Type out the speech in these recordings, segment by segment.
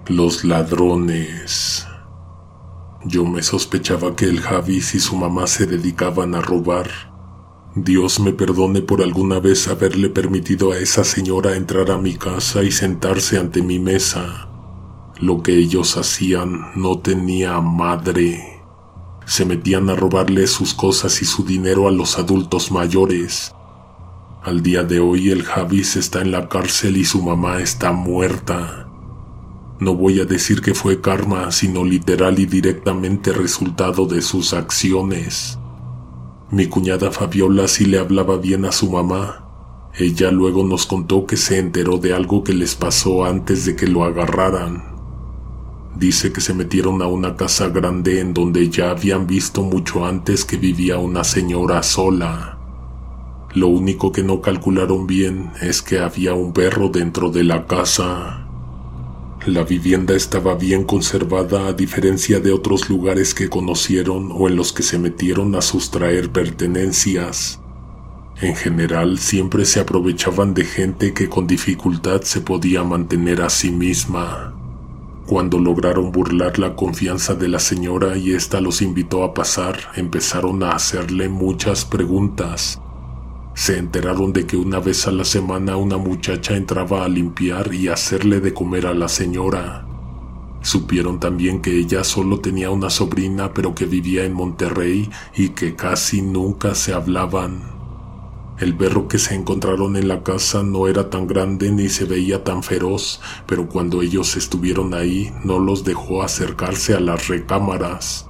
Los ladrones. Yo me sospechaba que el Javis y su mamá se dedicaban a robar. Dios me perdone por alguna vez haberle permitido a esa señora entrar a mi casa y sentarse ante mi mesa. Lo que ellos hacían no tenía madre. Se metían a robarle sus cosas y su dinero a los adultos mayores. Al día de hoy el Javis está en la cárcel y su mamá está muerta. No voy a decir que fue karma, sino literal y directamente resultado de sus acciones. Mi cuñada Fabiola sí le hablaba bien a su mamá. Ella luego nos contó que se enteró de algo que les pasó antes de que lo agarraran. Dice que se metieron a una casa grande en donde ya habían visto mucho antes que vivía una señora sola. Lo único que no calcularon bien es que había un perro dentro de la casa. La vivienda estaba bien conservada a diferencia de otros lugares que conocieron o en los que se metieron a sustraer pertenencias. En general siempre se aprovechaban de gente que con dificultad se podía mantener a sí misma. Cuando lograron burlar la confianza de la señora y ésta los invitó a pasar, empezaron a hacerle muchas preguntas. Se enteraron de que una vez a la semana una muchacha entraba a limpiar y hacerle de comer a la señora. Supieron también que ella solo tenía una sobrina pero que vivía en Monterrey y que casi nunca se hablaban. El perro que se encontraron en la casa no era tan grande ni se veía tan feroz, pero cuando ellos estuvieron ahí no los dejó acercarse a las recámaras.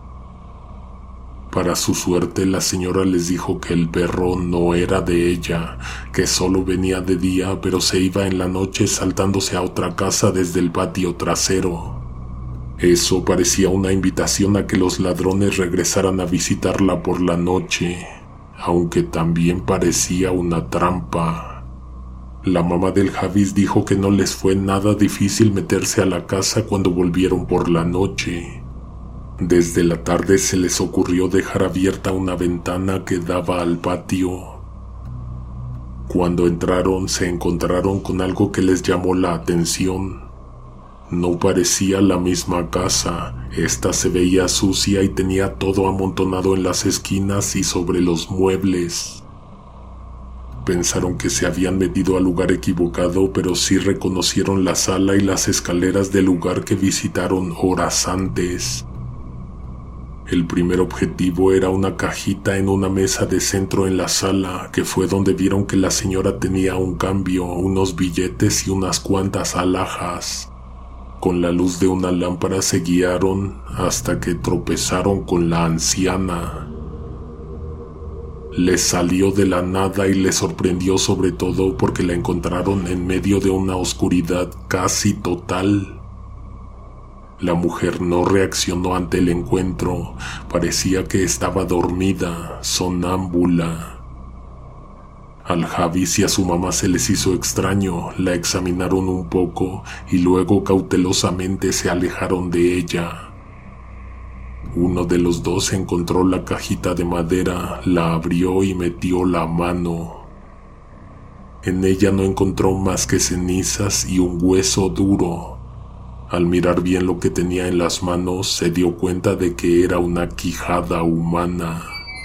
Para su suerte, la señora les dijo que el perro no era de ella, que solo venía de día pero se iba en la noche saltándose a otra casa desde el patio trasero. Eso parecía una invitación a que los ladrones regresaran a visitarla por la noche, aunque también parecía una trampa. La mamá del Javis dijo que no les fue nada difícil meterse a la casa cuando volvieron por la noche. Desde la tarde se les ocurrió dejar abierta una ventana que daba al patio. Cuando entraron se encontraron con algo que les llamó la atención. No parecía la misma casa, esta se veía sucia y tenía todo amontonado en las esquinas y sobre los muebles. Pensaron que se habían metido al lugar equivocado, pero sí reconocieron la sala y las escaleras del lugar que visitaron horas antes. El primer objetivo era una cajita en una mesa de centro en la sala, que fue donde vieron que la señora tenía un cambio, unos billetes y unas cuantas alhajas. Con la luz de una lámpara se guiaron hasta que tropezaron con la anciana. Les salió de la nada y les sorprendió sobre todo porque la encontraron en medio de una oscuridad casi total. La mujer no reaccionó ante el encuentro, parecía que estaba dormida, sonámbula. Al Javis y a su mamá se les hizo extraño, la examinaron un poco y luego cautelosamente se alejaron de ella. Uno de los dos encontró la cajita de madera, la abrió y metió la mano. En ella no encontró más que cenizas y un hueso duro. Al mirar bien lo que tenía en las manos, se dio cuenta de que era una quijada humana.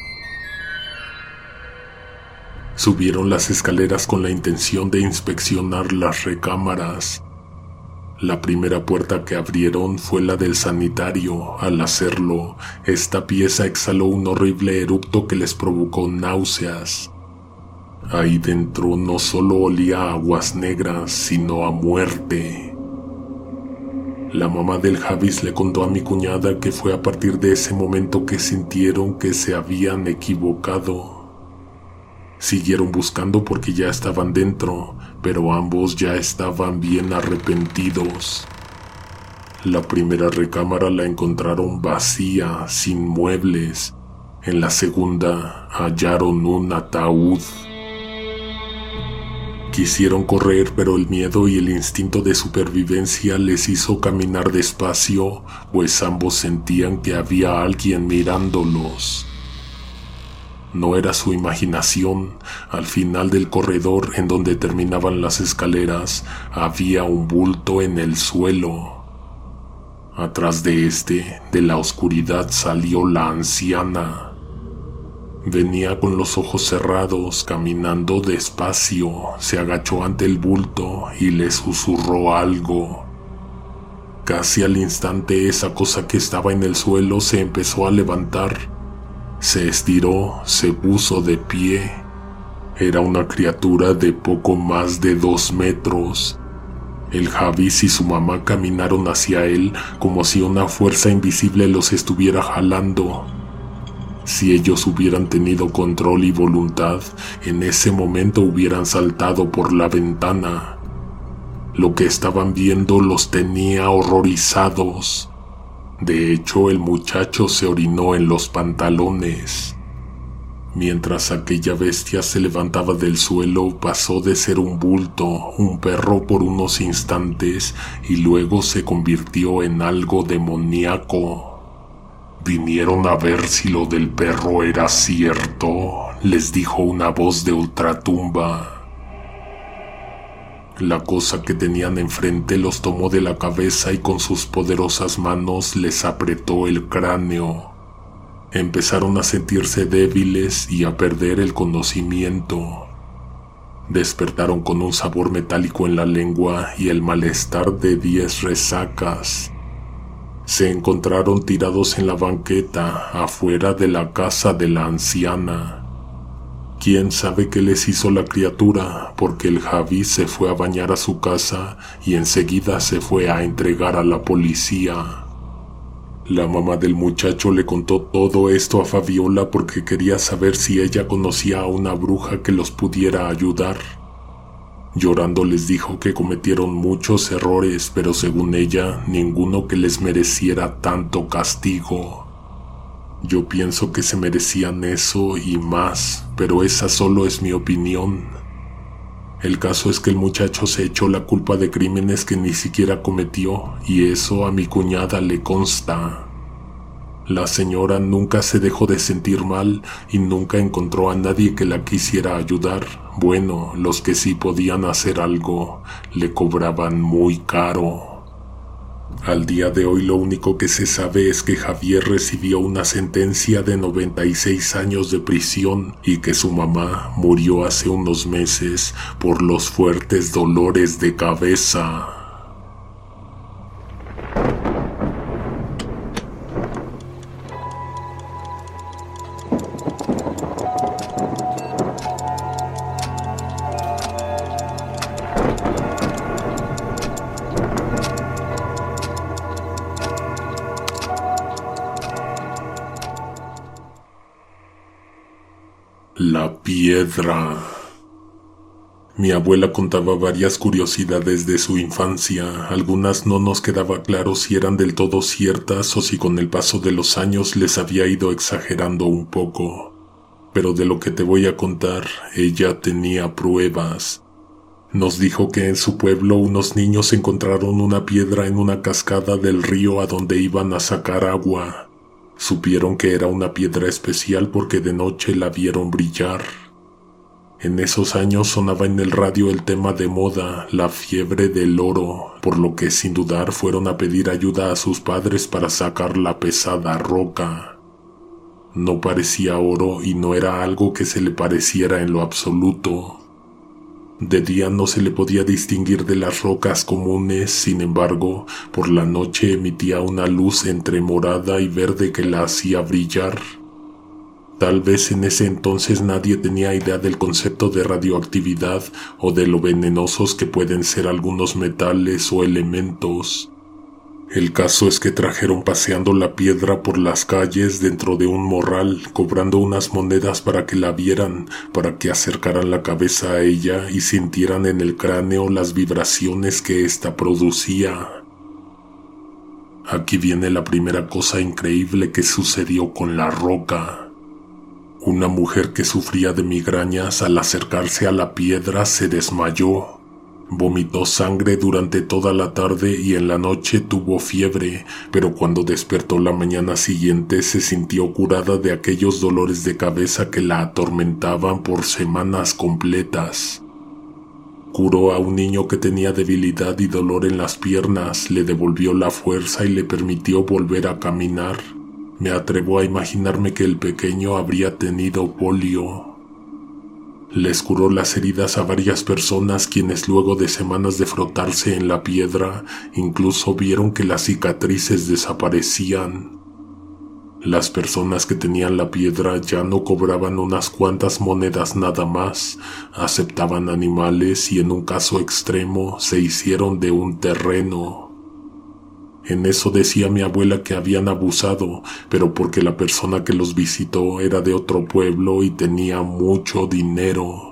Subieron las escaleras con la intención de inspeccionar las recámaras. La primera puerta que abrieron fue la del sanitario. Al hacerlo, esta pieza exhaló un horrible eructo que les provocó náuseas. Ahí dentro no solo olía a aguas negras, sino a muerte. La mamá del Javis le contó a mi cuñada que fue a partir de ese momento que sintieron que se habían equivocado. Siguieron buscando porque ya estaban dentro, pero ambos ya estaban bien arrepentidos. La primera recámara la encontraron vacía, sin muebles. En la segunda hallaron un ataúd. Quisieron correr, pero el miedo y el instinto de supervivencia les hizo caminar despacio, pues ambos sentían que había alguien mirándolos. No era su imaginación. Al final del corredor, en donde terminaban las escaleras, había un bulto en el suelo. Atrás de la oscuridad salió la anciana. Venía con los ojos cerrados, caminando despacio. Se agachó ante el bulto y le susurró algo. Casi al instante esa cosa que estaba en el suelo se empezó a levantar. Se estiró, se puso de pie. Era una criatura de poco más de 2 metros. El Javis y su mamá caminaron hacia él como si una fuerza invisible los estuviera jalando. Si ellos hubieran tenido control y voluntad, en ese momento hubieran saltado por la ventana. Lo que estaban viendo los tenía horrorizados. De hecho, el muchacho se orinó en los pantalones. Mientras aquella bestia se levantaba del suelo, pasó de ser un bulto, un perro por unos instantes, y luego se convirtió en algo demoníaco. «Vinieron a ver si lo del perro era cierto», les dijo una voz de ultratumba. La cosa que tenían enfrente los tomó de la cabeza y con sus poderosas manos les apretó el cráneo. Empezaron a sentirse débiles y a perder el conocimiento. Despertaron con un sabor metálico en la lengua y el malestar de 10 resacas. Se encontraron tirados en la banqueta afuera de la casa de la anciana. Quién sabe qué les hizo la criatura, porque el Javi se fue a bañar a su casa y enseguida se fue a entregar a la policía. La mamá del muchacho le contó todo esto a Fabiola porque quería saber si ella conocía a una bruja que los pudiera ayudar. Llorando les dijo que cometieron muchos errores, pero según ella, ninguno que les mereciera tanto castigo. Yo pienso que se merecían eso y más, pero esa solo es mi opinión. El caso es que el muchacho se echó la culpa de crímenes que ni siquiera cometió, y eso a mi cuñada le consta. La señora nunca se dejó de sentir mal y nunca encontró a nadie que la quisiera ayudar. Bueno, los que sí podían hacer algo, le cobraban muy caro. Al día de hoy lo único que se sabe es que Javier recibió una sentencia de 96 años de prisión y que su mamá murió hace unos meses por los fuertes dolores de cabeza. La piedra. Mi abuela contaba varias curiosidades de su infancia. Algunas no nos quedaba claro si eran del todo ciertas o si con el paso de los años les había ido exagerando un poco. Pero de lo que te voy a contar, ella tenía pruebas. Nos dijo que en su pueblo unos niños encontraron una piedra en una cascada del río a donde iban a sacar agua. Supieron que era una piedra especial porque de noche la vieron brillar. En esos años sonaba en el radio el tema de moda, la fiebre del oro, por lo que sin dudar fueron a pedir ayuda a sus padres para sacar la pesada roca. No parecía oro y no era algo que se le pareciera en lo absoluto. De día no se le podía distinguir de las rocas comunes, sin embargo, por la noche emitía una luz entre morada y verde que la hacía brillar. Tal vez en ese entonces nadie tenía idea del concepto de radioactividad o de lo venenosos que pueden ser algunos metales o elementos. El caso es que trajeron paseando la piedra por las calles dentro de un morral, cobrando unas monedas para que la vieran, para que acercaran la cabeza a ella y sintieran en el cráneo las vibraciones que ésta producía. Aquí viene la primera cosa increíble que sucedió con la roca. Una mujer que sufría de migrañas al acercarse a la piedra se desmayó. Vomitó sangre durante toda la tarde y en la noche tuvo fiebre, pero cuando despertó la mañana siguiente se sintió curada de aquellos dolores de cabeza que la atormentaban por semanas completas. Curó a un niño que tenía debilidad y dolor en las piernas, le devolvió la fuerza y le permitió volver a caminar. Me atrevo a imaginarme que el pequeño habría tenido polio. Les curó las heridas a varias personas, quienes luego de semanas de frotarse en la piedra, incluso vieron que las cicatrices desaparecían. Las personas que tenían la piedra ya no cobraban unas cuantas monedas nada más, aceptaban animales y en un caso extremo se hicieron de un terreno. En eso decía mi abuela que habían abusado, pero porque la persona que los visitó era de otro pueblo y tenía mucho dinero.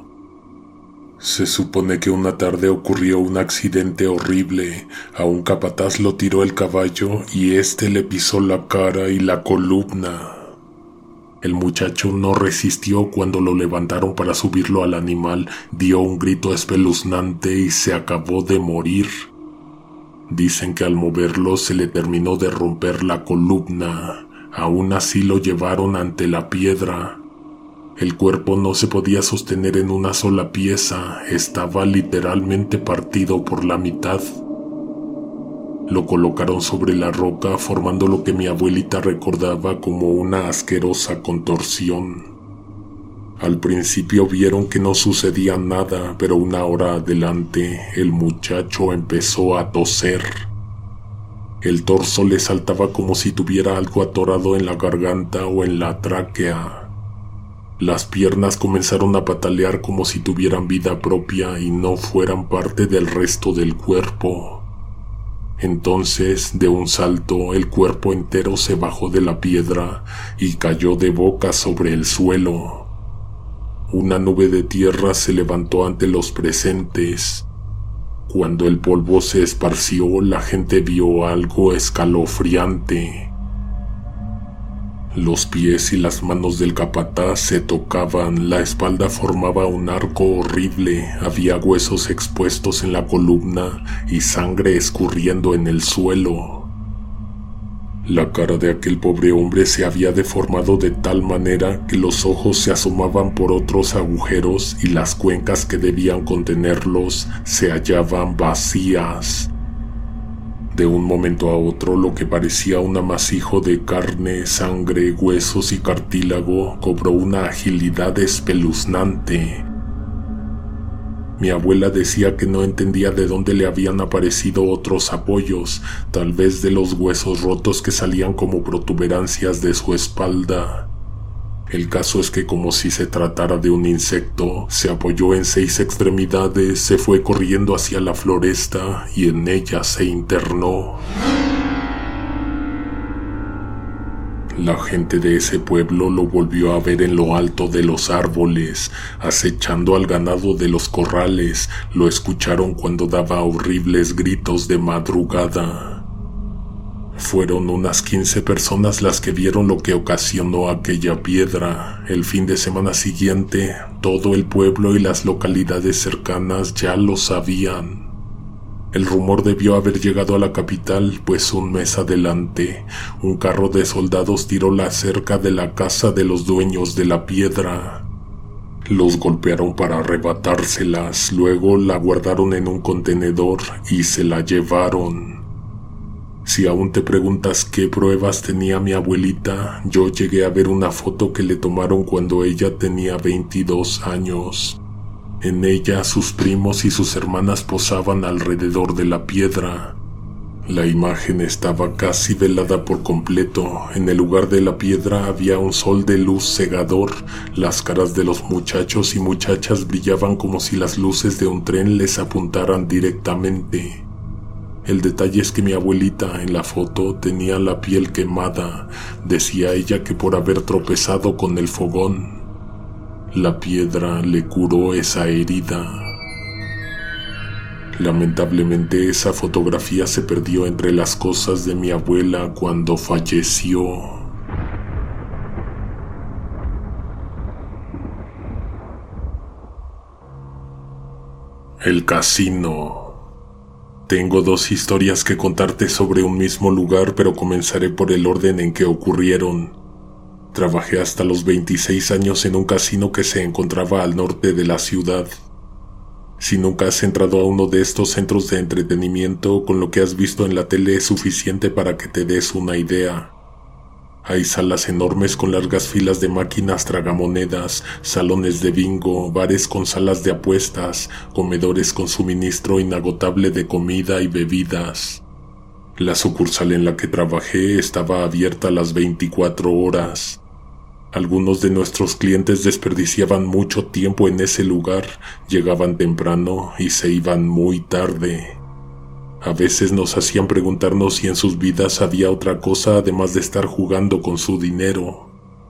Se supone que una tarde ocurrió un accidente horrible. A un capataz lo tiró el caballo y éste le pisó la cara y la columna. El muchacho no resistió cuando lo levantaron para subirlo al animal, dio un grito espeluznante y se acabó de morir. Dicen que al moverlo se le terminó de romper la columna. Aún así lo llevaron ante la piedra. El cuerpo no se podía sostener en una sola pieza, estaba literalmente partido por la mitad. Lo colocaron sobre la roca, formando lo que mi abuelita recordaba como una asquerosa contorsión. Al principio vieron que no sucedía nada, pero una hora adelante el muchacho empezó a toser. El torso le saltaba como si tuviera algo atorado en la garganta o en la tráquea. Las piernas comenzaron a patalear como si tuvieran vida propia y no fueran parte del resto del cuerpo. Entonces, de un salto, el cuerpo entero se bajó de la piedra y cayó de boca sobre el suelo. Una nube de tierra se levantó ante los presentes. Cuando el polvo se esparció, la gente vio algo escalofriante. Los pies y las manos del capataz se tocaban, la espalda formaba un arco horrible, había huesos expuestos en la columna y sangre escurriendo en el suelo. La cara de aquel pobre hombre se había deformado de tal manera que los ojos se asomaban por otros agujeros y las cuencas que debían contenerlos se hallaban vacías. De un momento a otro, lo que parecía un amasijo de carne, sangre, huesos y cartílago cobró una agilidad espeluznante. Mi abuela decía que no entendía de dónde le habían aparecido otros apoyos, tal vez de los huesos rotos que salían como protuberancias de su espalda. El caso es que, como si se tratara de un insecto, se apoyó en 6 extremidades, se fue corriendo hacia la floresta y en ella se internó. La gente de ese pueblo lo volvió a ver en lo alto de los árboles, acechando al ganado de los corrales. Lo escucharon cuando daba horribles gritos de madrugada. Fueron unas 15 personas las que vieron lo que ocasionó aquella piedra. El fin de semana siguiente, todo el pueblo y las localidades cercanas ya lo sabían. El rumor debió haber llegado a la capital, pues un mes adelante, un carro de soldados tiró la cerca de la casa de los dueños de la piedra. Los golpearon para arrebatárselas, luego la guardaron en un contenedor y se la llevaron. Si aún te preguntas qué pruebas tenía mi abuelita, yo llegué a ver una foto que le tomaron cuando ella tenía 22 años. En ella, sus primos y sus hermanas posaban alrededor de la piedra. La imagen estaba casi velada por completo. En el lugar de la piedra había un sol de luz cegador. Las caras de los muchachos y muchachas brillaban como si las luces de un tren les apuntaran directamente. El detalle es que mi abuelita en la foto tenía la piel quemada. Decía ella que por haber tropezado con el fogón, la piedra le curó esa herida. Lamentablemente esa fotografía se perdió entre las cosas de mi abuela cuando falleció. El casino. Tengo 2 historias que contarte sobre un mismo lugar, pero comenzaré por el orden en que ocurrieron. Trabajé hasta los 26 años en un casino que se encontraba al norte de la ciudad. Si nunca has entrado a uno de estos centros de entretenimiento, con lo que has visto en la tele es suficiente para que te des una idea. Hay salas enormes con largas filas de máquinas tragamonedas, salones de bingo, bares con salas de apuestas, comedores con suministro inagotable de comida y bebidas. La sucursal en la que trabajé estaba abierta las 24 horas. Algunos de nuestros clientes desperdiciaban mucho tiempo en ese lugar, llegaban temprano y se iban muy tarde. A veces nos hacían preguntarnos si en sus vidas había otra cosa además de estar jugando con su dinero.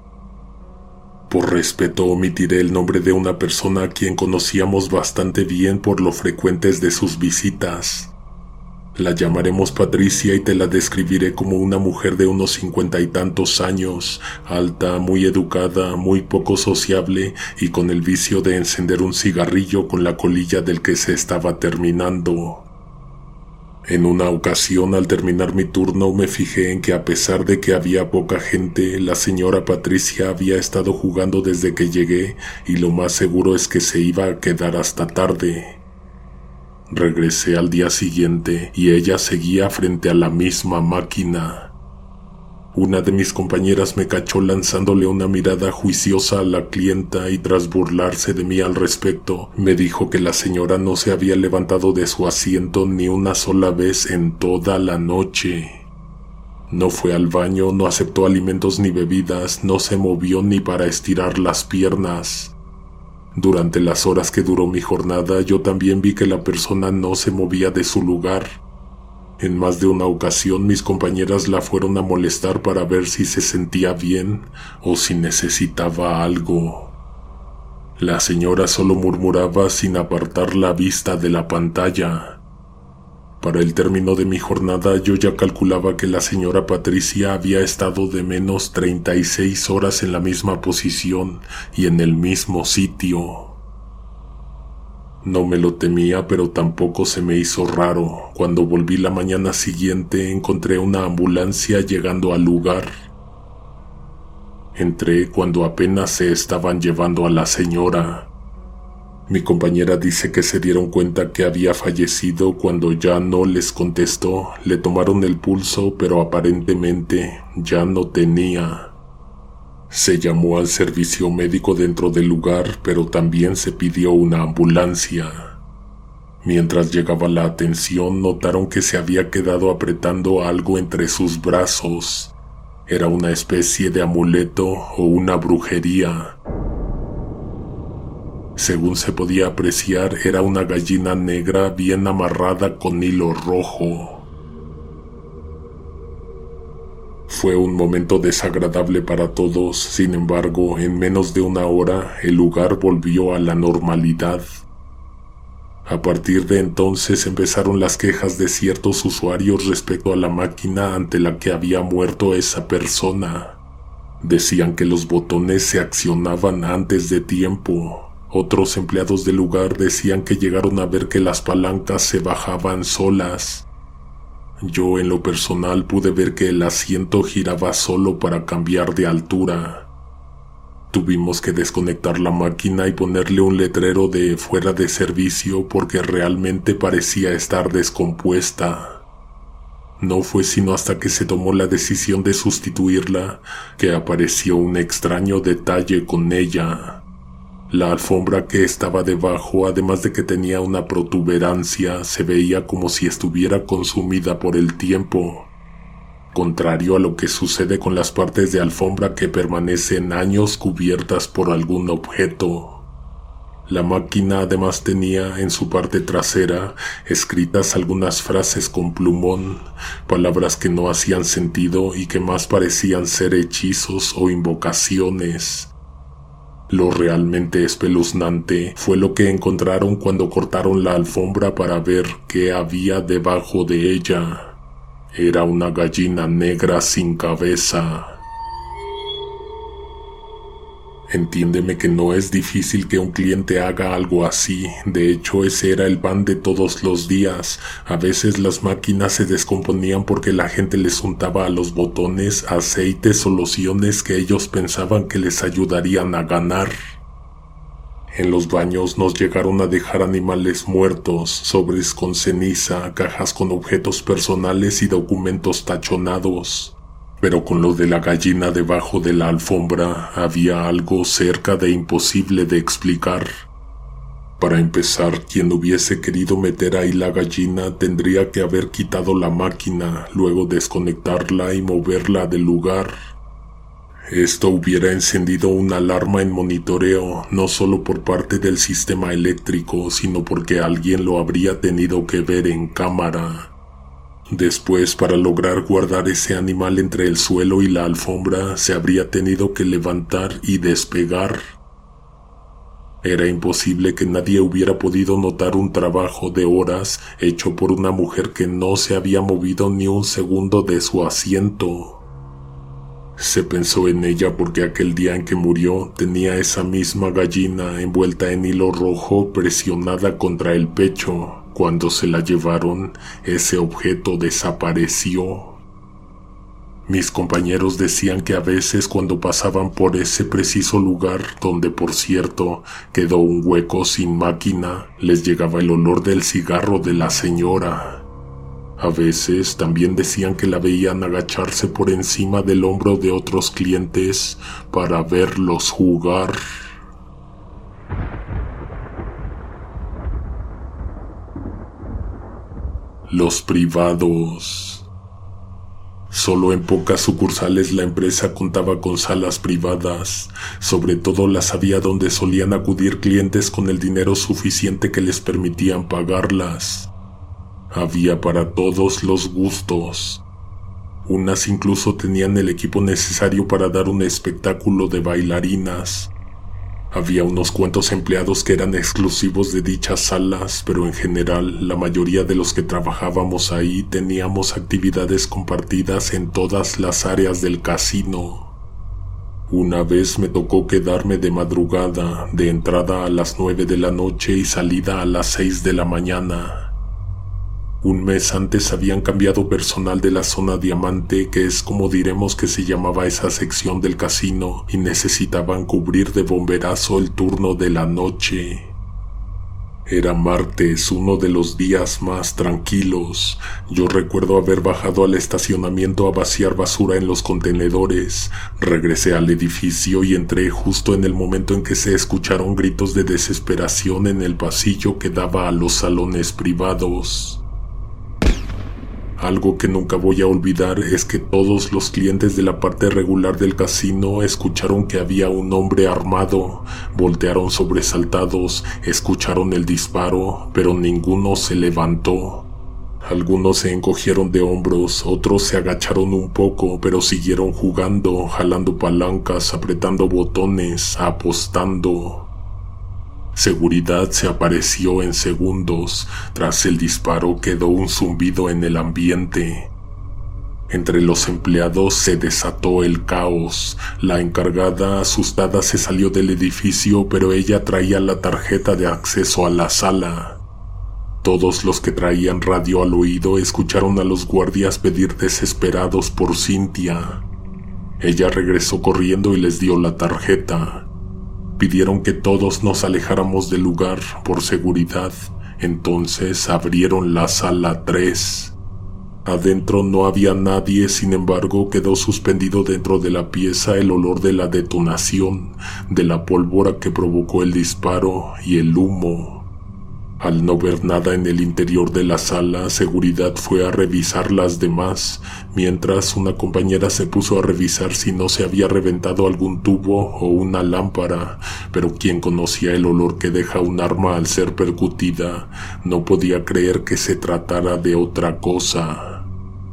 Por respeto omitiré el nombre de una persona a quien conocíamos bastante bien por lo frecuentes de sus visitas. La llamaremos Patricia y te la describiré como una mujer de unos 50 y tantos años, alta, muy educada, muy poco sociable y con el vicio de encender un cigarrillo con la colilla del que se estaba terminando. En una ocasión, al terminar mi turno, me fijé en que a pesar de que había poca gente, la señora Patricia había estado jugando desde que llegué y lo más seguro es que se iba a quedar hasta tarde. Regresé al día siguiente y ella seguía frente a la misma máquina. Una de mis compañeras me cachó lanzándole una mirada juiciosa a la clienta y tras burlarse de mí al respecto, me dijo que la señora no se había levantado de su asiento ni una sola vez en toda la noche. No fue al baño, no aceptó alimentos ni bebidas, no se movió ni para estirar las piernas. Durante las horas que duró mi jornada, yo también vi que la persona no se movía de su lugar. En más de una ocasión mis compañeras la fueron a molestar para ver si se sentía bien o si necesitaba algo. La señora solo murmuraba sin apartar la vista de la pantalla. Para el término de mi jornada yo ya calculaba que la señora Patricia había estado de menos 36 horas en la misma posición y en el mismo sitio. No me lo temía, pero tampoco se me hizo raro. Cuando volví la mañana siguiente encontré una ambulancia llegando al lugar. Entré cuando apenas se estaban llevando a la señora. Mi compañera dice que se dieron cuenta que había fallecido cuando ya no les contestó. Le tomaron el pulso, pero aparentemente ya no tenía. Se llamó al servicio médico dentro del lugar, pero también se pidió una ambulancia. Mientras llegaba la atención, notaron que se había quedado apretando algo entre sus brazos. Era una especie de amuleto o una brujería. Según se podía apreciar, era una gallina negra bien amarrada con hilo rojo. Fue un momento desagradable para todos, sin embargo, en menos de una hora el lugar volvió a la normalidad. A partir de entonces empezaron las quejas de ciertos usuarios respecto a la máquina ante la que había muerto esa persona. Decían que los botones se accionaban antes de tiempo. Otros empleados del lugar decían que llegaron a ver que las palancas se bajaban solas. Yo en lo personal pude ver que el asiento giraba solo para cambiar de altura. Tuvimos que desconectar la máquina y ponerle un letrero de fuera de servicio porque realmente parecía estar descompuesta. No fue sino hasta que se tomó la decisión de sustituirla que apareció un extraño detalle con ella. La alfombra que estaba debajo, además de que tenía una protuberancia, se veía como si estuviera consumida por el tiempo. Contrario a lo que sucede con las partes de alfombra que permanecen años cubiertas por algún objeto. La máquina además tenía en su parte trasera escritas algunas frases con plumón, palabras que no hacían sentido y que más parecían ser hechizos o invocaciones. Lo realmente espeluznante fue lo que encontraron cuando cortaron la alfombra para ver qué había debajo de ella. Era una gallina negra sin cabeza. Entiéndeme que no es difícil que un cliente haga algo así. De hecho, ese era el pan de todos los días. A veces las máquinas se descomponían porque la gente les untaba a los botones aceites o lociones que ellos pensaban que les ayudarían a ganar. En los baños nos llegaron a dejar animales muertos, sobres con ceniza, cajas con objetos personales y documentos tachonados. Pero con lo de la gallina debajo de la alfombra había algo cerca de imposible de explicar. Para empezar, quien hubiese querido meter ahí la gallina tendría que haber quitado la máquina, luego desconectarla y moverla del lugar. Esto hubiera encendido una alarma en monitoreo, no solo por parte del sistema eléctrico, sino porque alguien lo habría tenido que ver en cámara. Después, para lograr guardar ese animal entre el suelo y la alfombra, se habría tenido que levantar y despegar. Era imposible que nadie hubiera podido notar un trabajo de horas hecho por una mujer que no se había movido ni un segundo de su asiento. Se pensó en ella porque aquel día en que murió tenía esa misma gallina envuelta en hilo rojo presionada contra el pecho. Cuando se la llevaron, ese objeto desapareció. Mis compañeros decían que a veces cuando pasaban por ese preciso lugar, donde por cierto quedó un hueco sin máquina, les llegaba el olor del cigarro de la señora. A veces también decían que la veían agacharse por encima del hombro de otros clientes para verlos jugar. Los privados. Solo en pocas sucursales la empresa contaba con salas privadas, sobre todo las había donde solían acudir clientes con el dinero suficiente que les permitían pagarlas. Había para todos los gustos. Unas incluso tenían el equipo necesario para dar un espectáculo de bailarinas. Había unos cuantos empleados que eran exclusivos de dichas salas, pero en general la mayoría de los que trabajábamos ahí teníamos actividades compartidas en todas las áreas del casino. Una vez me tocó quedarme de madrugada, de entrada a las 9 de la noche y salida a las 6 de la mañana. Un mes antes habían cambiado personal de la zona diamante, que es como diremos que se llamaba esa sección del casino, y necesitaban cubrir de bomberazo el turno de la noche. Era martes, uno de los días más tranquilos. Yo recuerdo haber bajado al estacionamiento a vaciar basura en los contenedores. Regresé al edificio y entré justo en el momento en que se escucharon gritos de desesperación en el pasillo que daba a los salones privados. Algo que nunca voy a olvidar es que todos los clientes de la parte regular del casino escucharon que había un hombre armado, voltearon sobresaltados, escucharon el disparo, pero ninguno se levantó. Algunos se encogieron de hombros, otros se agacharon un poco, pero siguieron jugando, jalando palancas, apretando botones, apostando. Seguridad se apareció en segundos. Tras el disparo quedó un zumbido en el ambiente. Entre los empleados se desató el caos. La encargada, asustada, se salió del edificio, pero ella traía la tarjeta de acceso a la sala. Todos los que traían radio al oído escucharon a los guardias pedir desesperados por Cynthia. Ella regresó corriendo y les dio la tarjeta. Pidieron que todos nos alejáramos del lugar por seguridad. Entonces abrieron la sala 3. Adentro no había nadie, sin embargo quedó suspendido dentro de la pieza el olor de la detonación, de la pólvora que provocó el disparo y el humo. Al no ver nada en el interior de la sala, seguridad fue a revisar las demás, mientras una compañera se puso a revisar si no se había reventado algún tubo o una lámpara, pero quien conocía el olor que deja un arma al ser percutida, no podía creer que se tratara de otra cosa.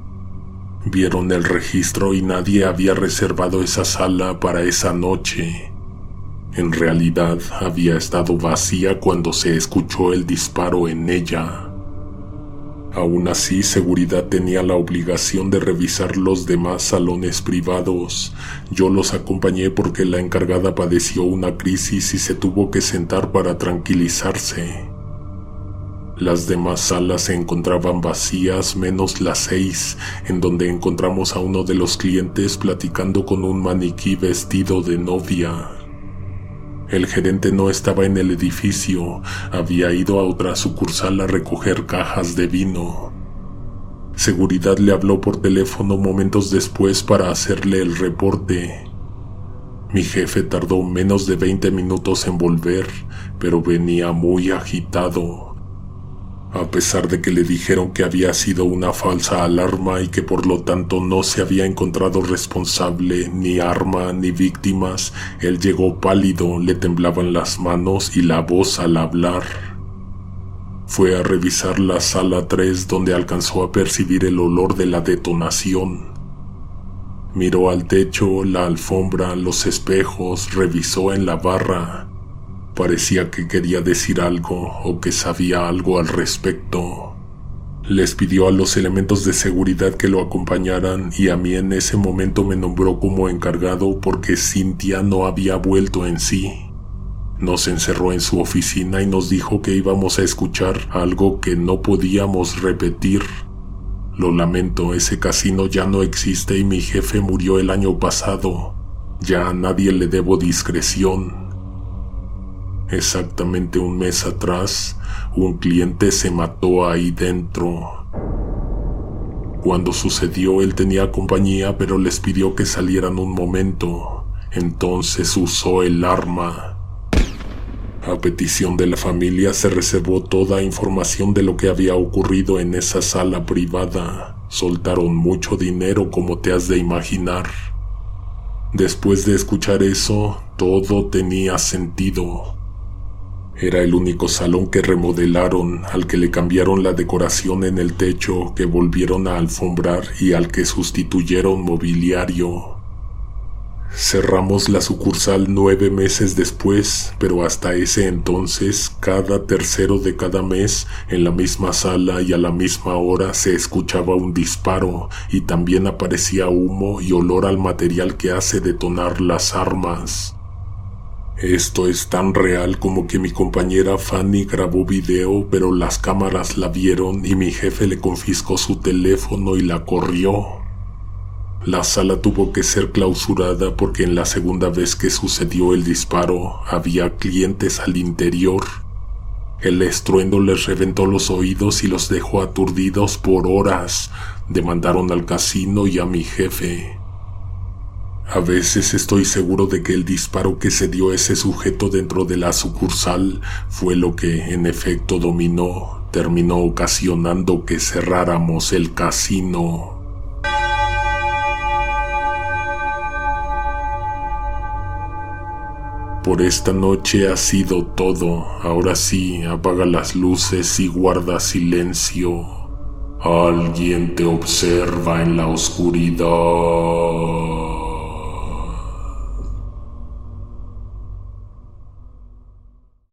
Vieron el registro y nadie había reservado esa sala para esa noche. En realidad, había estado vacía cuando se escuchó el disparo en ella. Aún así, seguridad tenía la obligación de revisar los demás salones privados. Yo los acompañé porque la encargada padeció una crisis y se tuvo que sentar para tranquilizarse. Las demás salas se encontraban vacías, menos la 6, en donde encontramos a uno de los clientes platicando con un maniquí vestido de novia. El gerente no estaba en el edificio, había ido a otra sucursal a recoger cajas de vino. Seguridad le habló por teléfono momentos después para hacerle el reporte. Mi jefe tardó menos de 20 minutos en volver, pero venía muy agitado. A pesar de que le dijeron que había sido una falsa alarma y que por lo tanto no se había encontrado responsable, ni arma, ni víctimas, él llegó pálido, le temblaban las manos y la voz al hablar. Fue a revisar la sala 3 donde alcanzó a percibir el olor de la detonación. Miró al techo, la alfombra, los espejos, revisó en la barra. Parecía que quería decir algo o que sabía algo al respecto. Les pidió a los elementos de seguridad que lo acompañaran y a mí en ese momento me nombró como encargado porque Cynthia no había vuelto en sí. Nos encerró en su oficina y nos dijo que íbamos a escuchar algo que no podíamos repetir. Lo lamento, ese casino ya no existe y mi jefe murió el año pasado. Ya a nadie le debo discreción. Exactamente un mes atrás, un cliente se mató ahí dentro. Cuando sucedió, él tenía compañía, pero les pidió que salieran un momento. Entonces usó el arma. A petición de la familia se reservó toda información de lo que había ocurrido en esa sala privada. Soltaron mucho dinero, como te has de imaginar. Después de escuchar eso, todo tenía sentido. Era el único salón que remodelaron, al que le cambiaron la decoración en el techo, que volvieron a alfombrar y al que sustituyeron mobiliario. Cerramos la sucursal 9 meses después, pero hasta ese entonces, cada tercero de cada mes, en la misma sala y a la misma hora se escuchaba un disparo y también aparecía humo y olor al material que hace detonar las armas. Esto es tan real como que mi compañera Fanny grabó video, pero las cámaras la vieron y mi jefe le confiscó su teléfono y la corrió. La sala tuvo que ser clausurada porque en la segunda vez que sucedió el disparo había clientes al interior. El estruendo les reventó los oídos y los dejó aturdidos por horas. Demandaron al casino y a mi jefe. A veces estoy seguro de que el disparo que se dio ese sujeto dentro de la sucursal fue lo que, en efecto, terminó ocasionando que cerráramos el casino. Por esta noche ha sido todo. Ahora sí, apaga las luces y guarda silencio. Alguien te observa en la oscuridad.